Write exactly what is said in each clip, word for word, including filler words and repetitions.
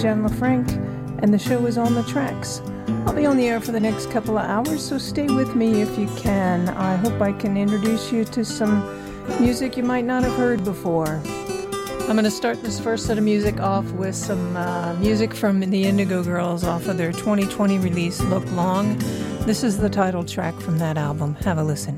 Jen LaFranc, and the show is On the Tracks. I'll be on the air for the next couple of hours, so stay with me if you can. I hope I can introduce you to some music you might not have heard before. I'm going to start this first set of music off with some uh, music from the Indigo Girls off of their twenty twenty release, Look Long. This is the title track from that album. Have a listen.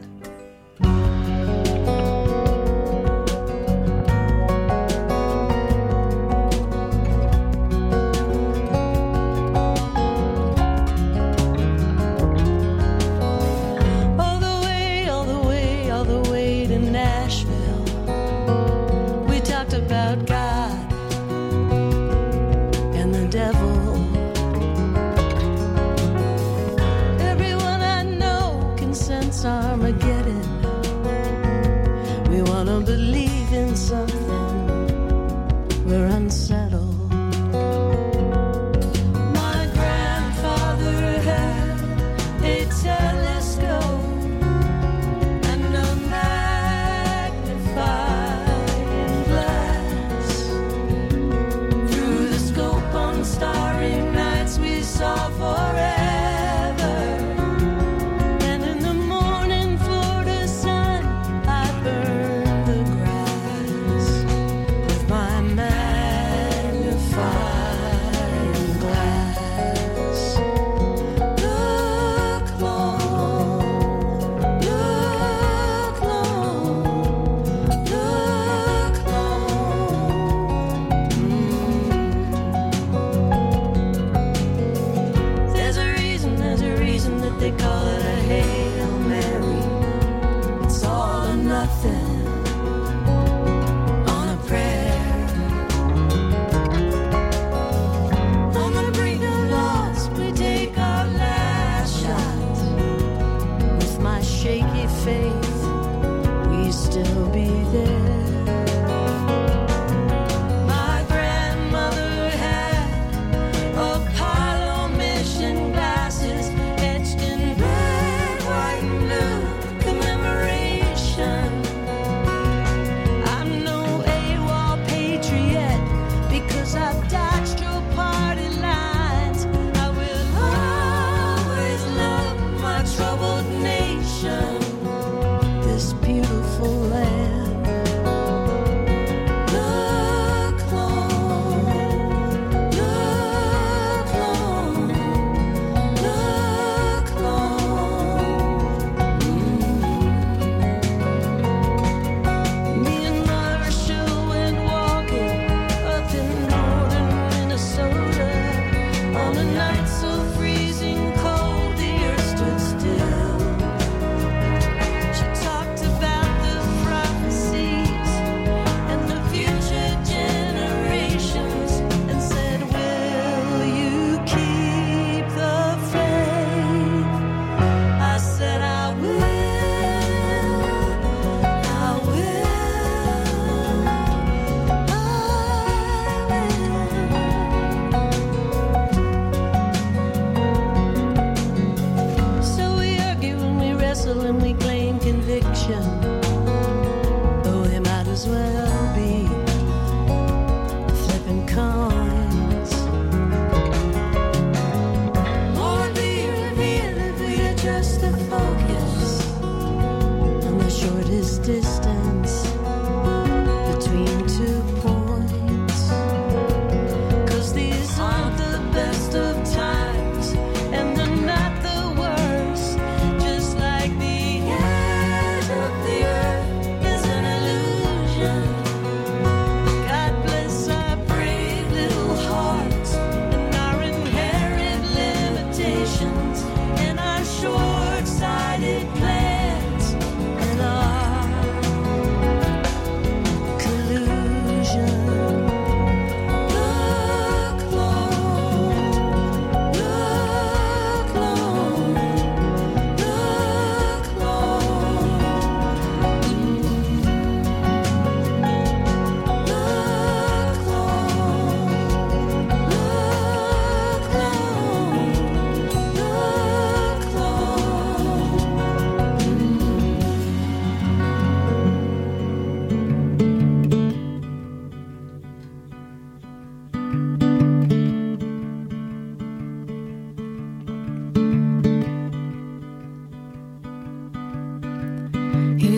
Star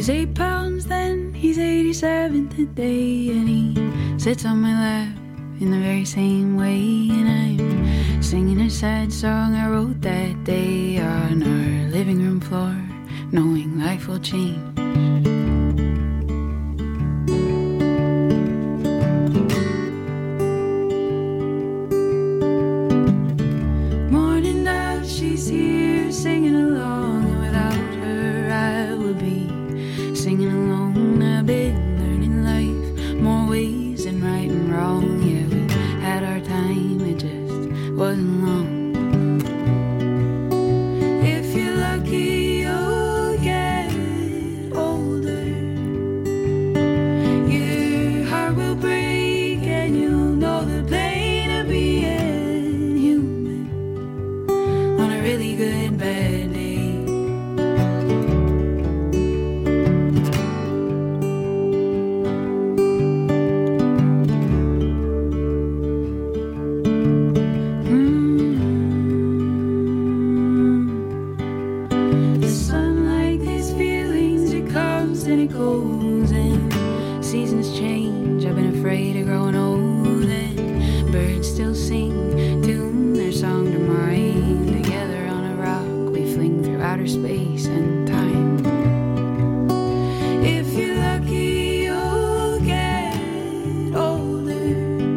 was eight pounds then, he's eighty-seven today. And he sits on my lap in the very same way. And I'm singing a sad song I wrote that day on our living room floor, knowing life will change. Morning dove, she's here singing along. Without her I would be singing alone. I've been learning life more ways than right and wrong. Yeah, we had our time, it just wasn't long. If you're lucky, you'll get older. Your heart will break and you'll know the pain of being human on a really good bad day. Goes and seasons change. I've been afraid of growing old, and birds still sing, tune their song to mine. Together on a rock we fling through outer space and time. If you're lucky, you'll get older.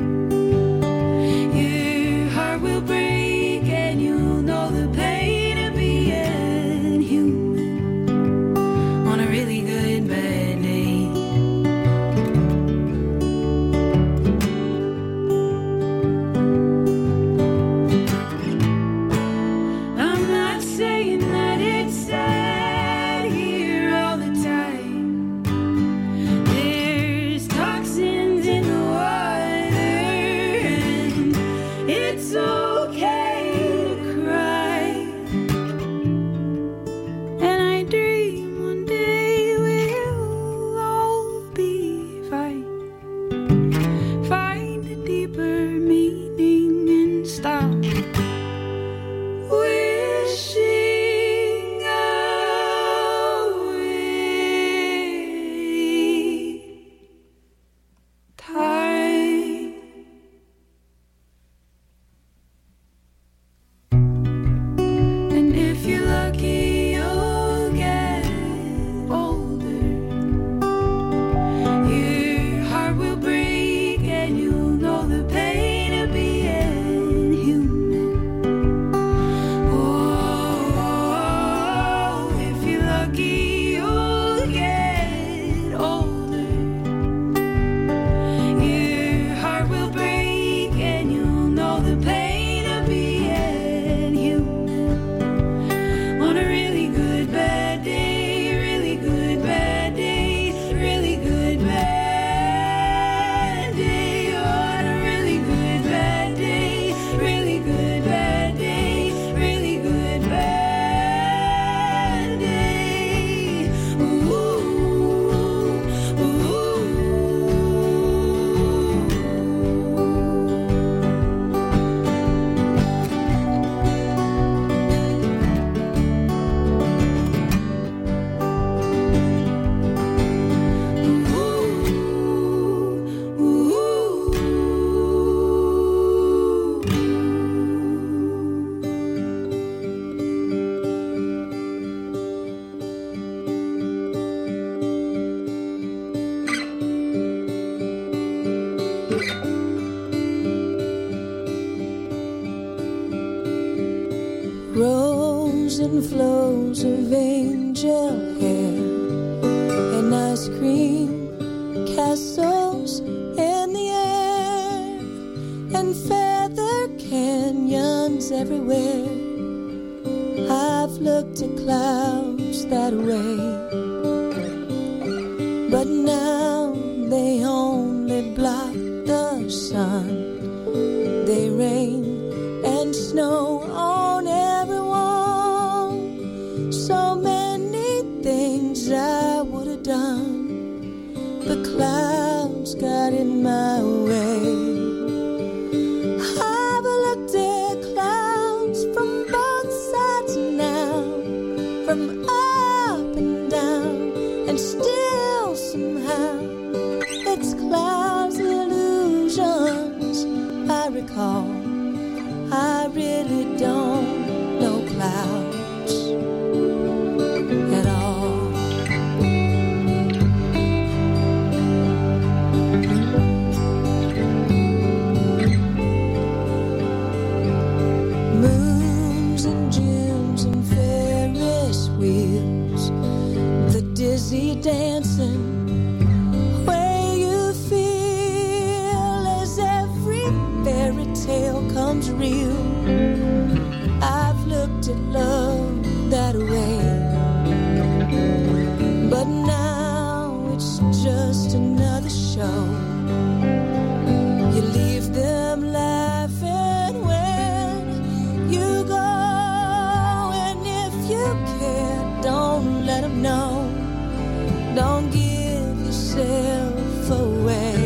Your heart will break and you'll know the pain of being human on a really good bad day. I'm not saying that it's sad here all the time. There's toxins in the water, and it's okay to cry. And I dream one day we'll all be fine. Find a deeper meaning and stop wishing away time. And if you're lucky, you'll get older. Your heart will break and you'll know the pain of being human. Oh, if you're lucky, you'll get older. Your heart will break and you'll know the pain of being human on a really good bad day, really good bad day, really good bad day, on a really good bad day, really good bad day, really good bad day. Ooh, ooh. Rows and flows of angel hair and ice cream castles in the air and feather canyons everywhere. I've looked at clouds that way, but now they only block the sun. They rain and snow on everyone. So many things I would have done, the clouds got in my way. I've looked at clouds from both sides now, from up and down, and still recall, I really don't know clouds at all. Moons and Junes and Ferris wheels, the dizzy dancing way you feel as every fairy tale comes real. I've looked at love that way, but now it's just another show. You leave them laughing when you go, and if you care, don't let them know. Don't give yourself away.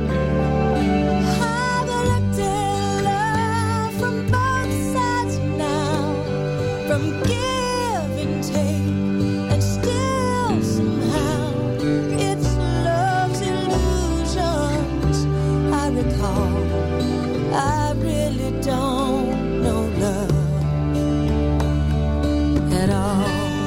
I've looked at love from both sides now, from give and take, and still somehow it's love's illusions I recall. I really don't know love at all.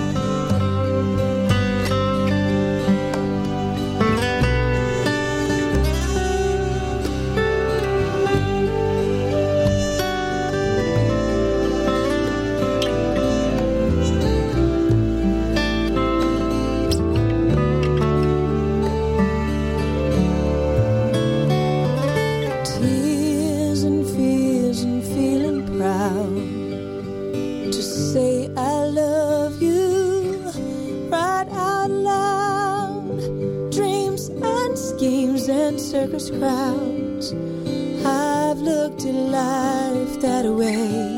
Tears and fears and feeling proud to say I love you right out loud. Dreams and schemes and circus crowds, I've looked at life that way.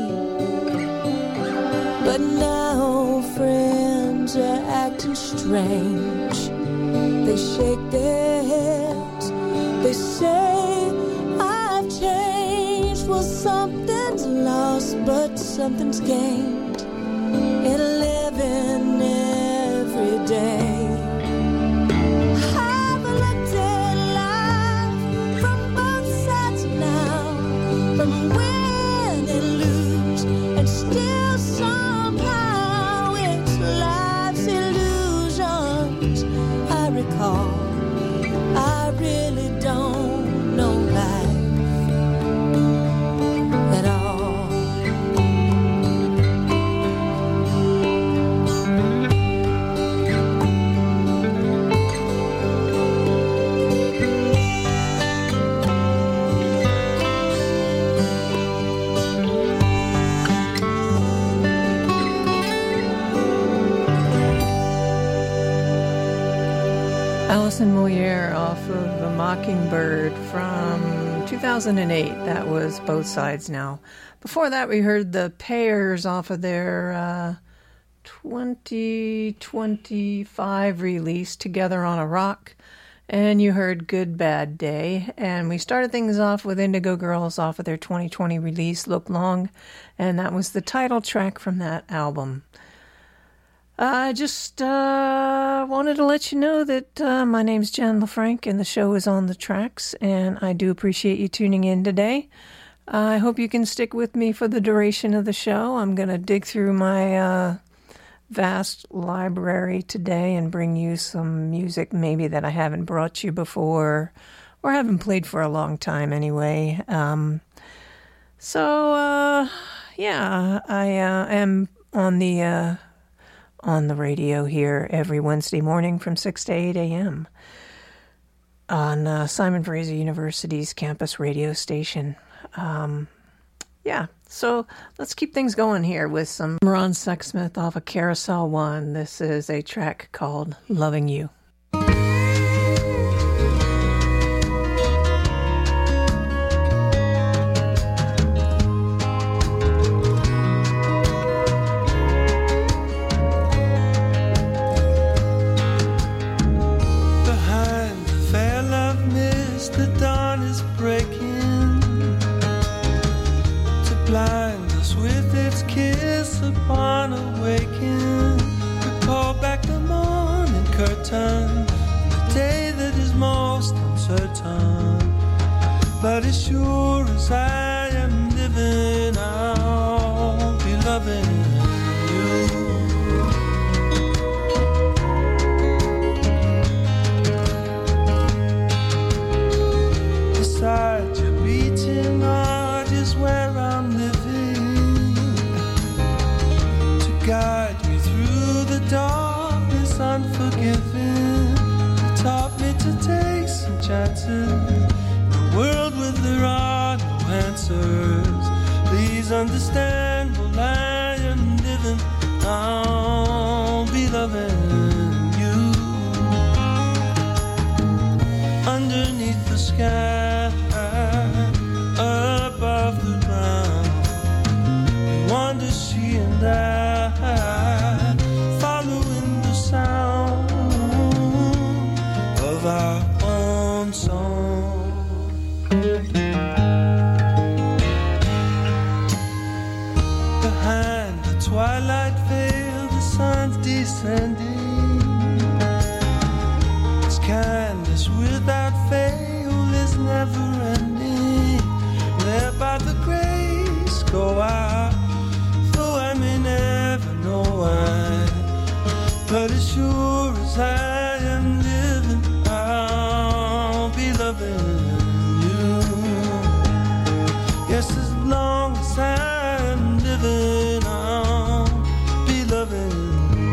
But now friends are acting strange. They shake their heads, they say I've changed. Well, something's lost, but something's gained in living every day. I've looked at life from both sides now, from win and lose, and still somehow it's life's illusions I recall. I really don't know life at all. Alison Moyer off of The Mockingbird from two thousand eight. That was Both Sides Now. Before that, we heard the Pairs off of their uh, twenty twenty-five release, Together on a Rock. And you heard Good Bad Day. And we started things off with Indigo Girls off of their twenty twenty release, Look Long. And that was the title track from that album. I just uh, wanted to let you know that uh, my name's Jen LaFranc and the show is On the Tracks, and I do appreciate you tuning in today. I hope you can stick with me for the duration of the show. I'm going to dig through my uh, vast library today and bring you some music maybe that I haven't brought you before or haven't played for a long time anyway. Um, so, uh, yeah, I uh, am on the... Uh, on the radio here every Wednesday morning from six to eight a.m. on uh, Simon Fraser University's campus radio station. Um, yeah, so let's keep things going here with some Ron Sexsmith off of Carousel One. This is a track called Loving You. Blind us with its kiss upon awaking. We pull back the morning curtain, the day that is most uncertain. But as sure as I am where I'm living, to guide me through the darkness unforgiving. You taught me to take some chances in a world where there are no answers. Please understand while I am living, I'll be loving you. Underneath the sky, above the ground, we wander, she and I, following the sound of our own song. Behind the twilight veil, the sun's descending. Its kindness without fail is never ending. There by the grace go I, though I may never know why. But as sure as I am living, I'll be loving you. Yes, as long as I'm living, I'll be loving you.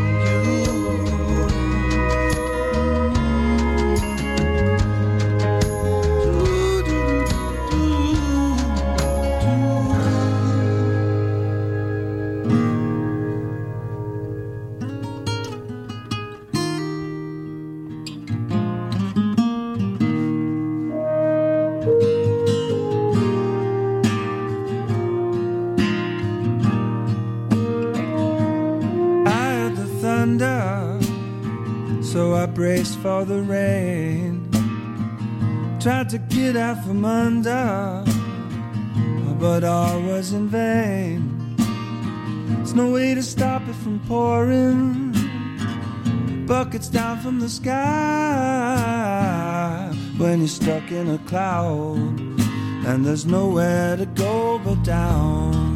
So I braced for the rain, tried to get out from under, but all was in vain. There's no way to stop it from pouring, buckets down from the sky. When you're stuck in a cloud and there's nowhere to go but down.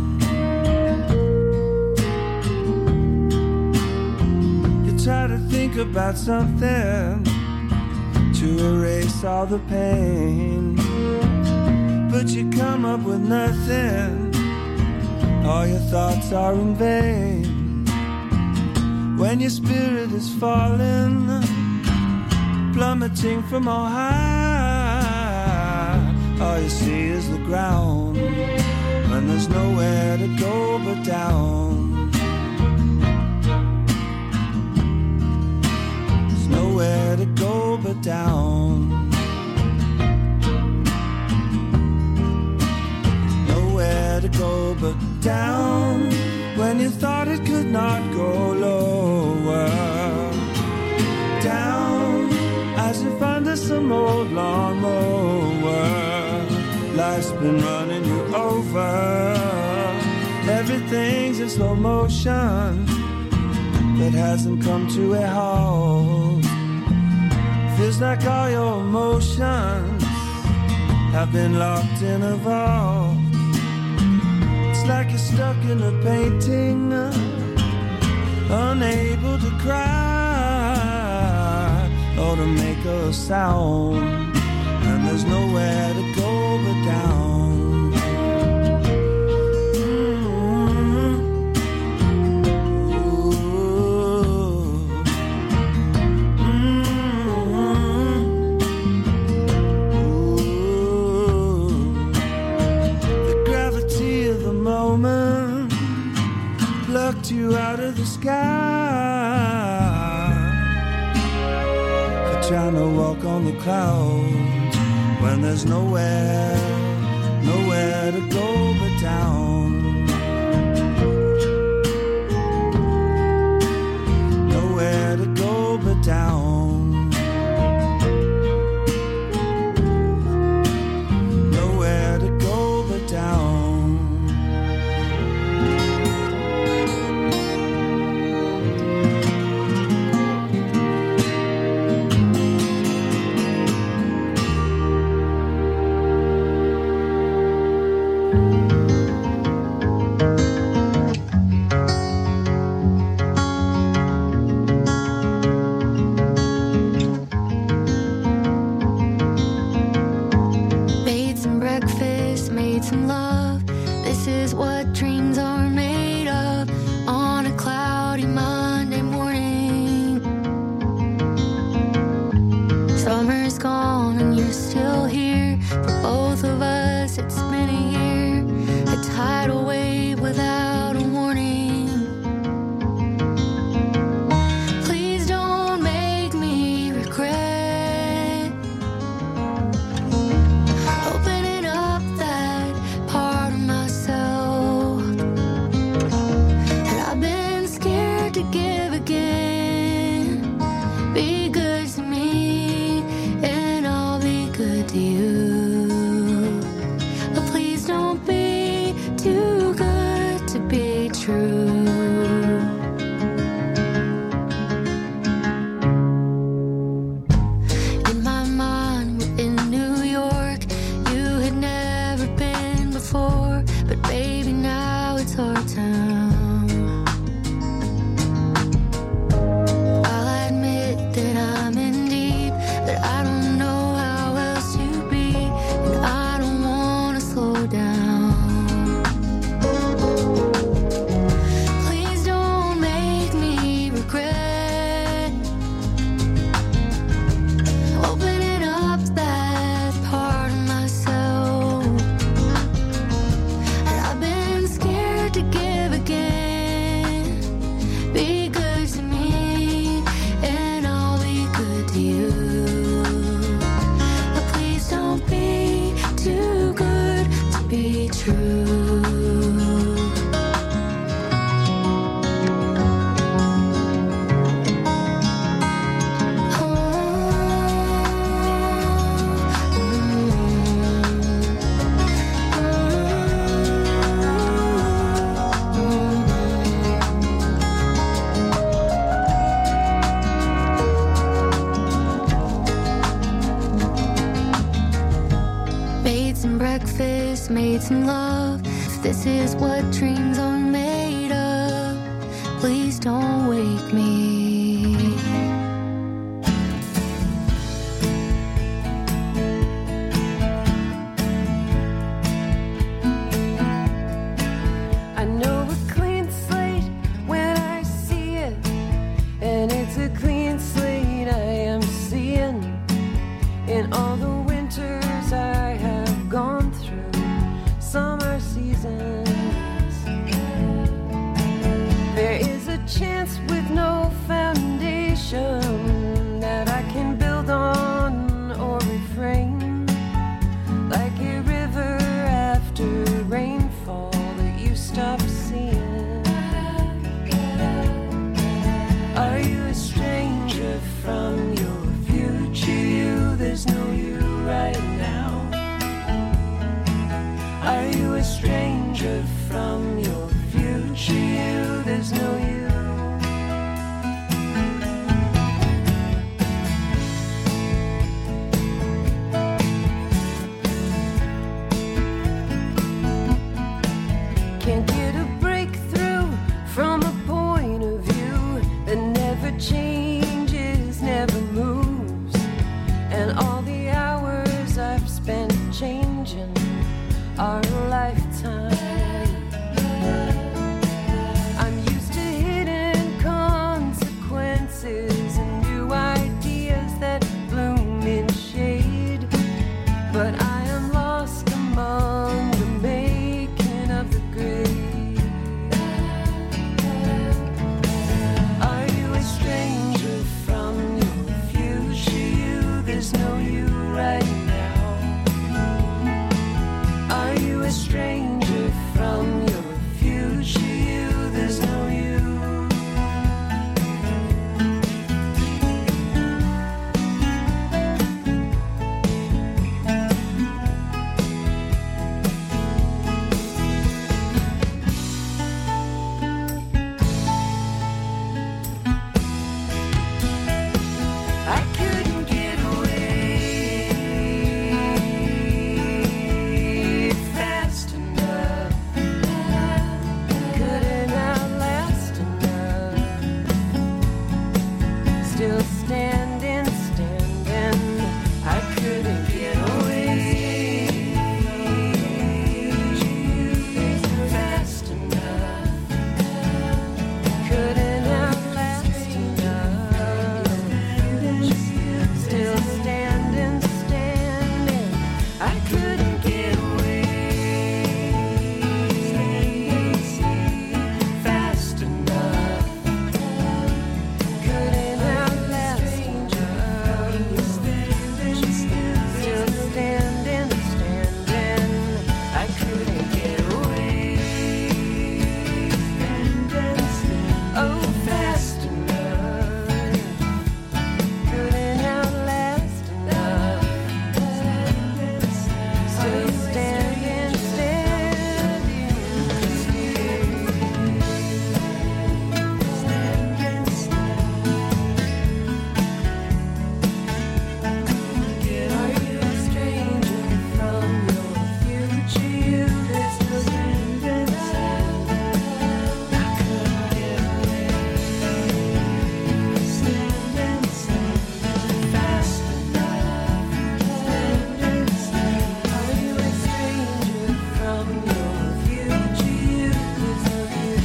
Try to think about something to erase all the pain, but you come up with nothing. All your thoughts are in vain. When your spirit is falling, plummeting from on high, all you see is the ground, when there's nowhere to go but down. Nowhere to go but down. Nowhere to go but down. When you thought it could not go lower, down as if under some old lawnmower. Life's been running you over. Everything's in slow motion that hasn't come to a halt. Feels like all your emotions have been locked in a vault. It's like you're stuck in a painting, unable to cry or to make a sound, and there's nowhere to go but down. You out of the sky for trying to walk on the clouds when there's nowhere, nowhere to go but down. Nowhere to go but down. Nowhere to go but down. some love. If this is what dreams are made of, please don't wake me. I know a clean slate when I see it, and it's a clean slate I am seeing in all the winters I have gone through, summer seasons. There is a chance with no foundation that I can build on or refrain, like a river after rainfall that you stop seeing. Are you a stranger from your future you? There's no you right now. Are you a stranger from your future you? There's no you. Can't get a breakthrough from a point of view that never changes, never moves, and all the hours I've spent changing are a lifetime. I'm used to hidden consequences and new ideas that bloom in shade, but I am lost among the making of the grave. Are you a stranger from your future you? There's no you right now. Are you a stranger from your future you? There's no you. I couldn't get away fast enough. Couldn't outlast enough. Still standing, standing. I couldn't get away fast enough. Couldn't outlast enough. Still standing, standing. I couldn't get away fast enough. Couldn't outlast enough. Still standing, standing. I couldn't get away. Oh, fast enough. Couldn't outlast enough. Still standing, standing. Are you a stranger from your future you? There's no standing, I couldn't get away. Standing, standing, fast enough. Standing, standing. Are you a stranger from your future you? There's no you.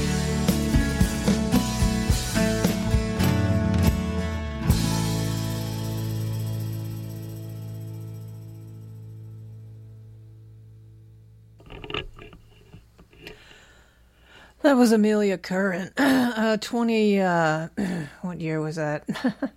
That was Amelia Curran. uh, twenty, uh, what year was that?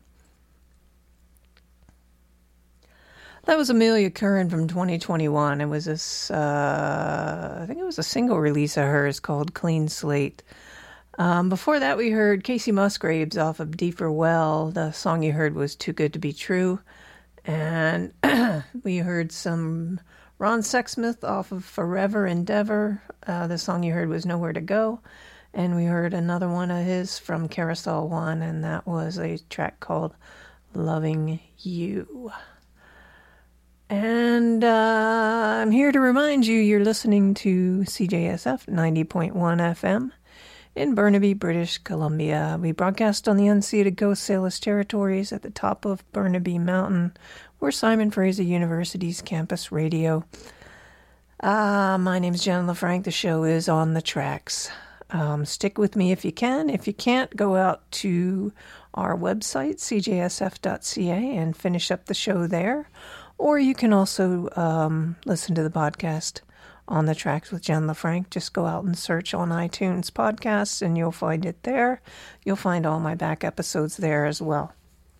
That was Amelia Curran from twenty twenty-one. It was this, uh, I think it was a single release of hers called Clean Slate. Um, before that, we heard Casey Musgraves off of Deeper Well. The song you heard was Too Good to Be True. And we heard some Ron Sexsmith off of Forever Endeavor. Uh, the song you heard was Nowhere to Go. And we heard another one of his from Carousel One, and that was a track called Loving You. And uh, I'm here to remind you you're listening to C J S F ninety point one F M in Burnaby, British Columbia. We broadcast on the unceded Coast Salish territories at the top of Burnaby Mountain. We're Simon Fraser University's campus radio. Uh, my name's Jen LaFranc. The show is On the Tracks. Um, stick with me if you can. If you can't, go out to our website, c j s f dot c a, and finish up the show there. Or you can also um, listen to the podcast On the Tracks with Jen LaFranc. Just go out and search on iTunes podcasts and you'll find it there. You'll find all my back episodes there as well.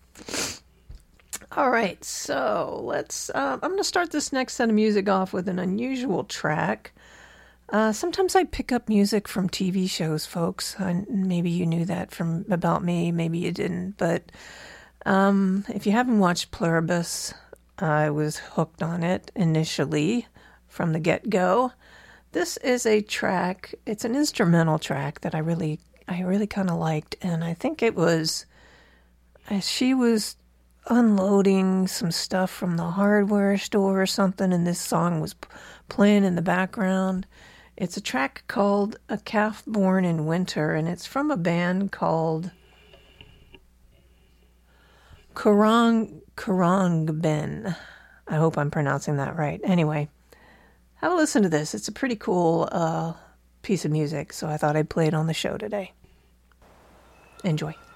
All right, so let's, uh, I'm going to start this next set of music off with an unusual track. Uh, sometimes I pick up music from T V shows, folks. Uh, maybe you knew that from about me, maybe you didn't. But um, if you haven't watched Pluribus, I was hooked on it initially from the get-go. This is a track, it's an instrumental track that I really, I really kind of liked. And I think it was, as she was unloading some stuff from the hardware store or something, and this song was p- playing in the background. It's a track called A Calf Born in Winter, and it's from a band called Kurang Kurangben. I hope I'm pronouncing that right. Anyway, have a listen to this. It's a pretty cool uh, piece of music, so I thought I'd play it on the show today. Enjoy.